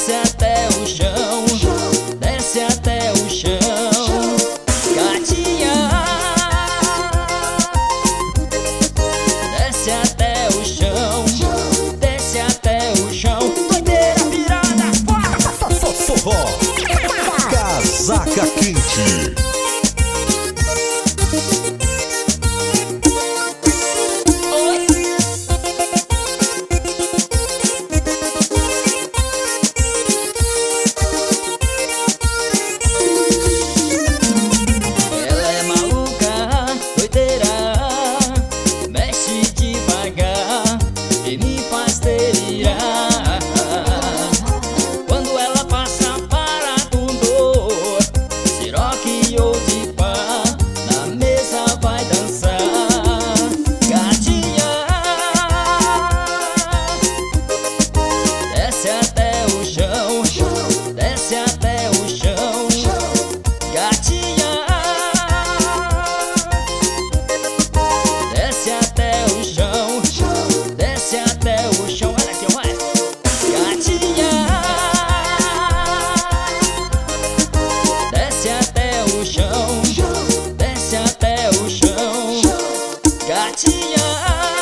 desce até o chão, desce até o chão, gatinha. Desce até o chão, desce até o chão, doideira virada, Forró, casaca quente. quando ela passa para tudo, siroque ou de pá, na mesa vai dançar, gatinha. Desce até o chão, desce até o chão, gatinha. Desce até o chão, desce até o chão, olha aqui, vai, gatinha. Desce até o chão, desce até o chão, gatinha.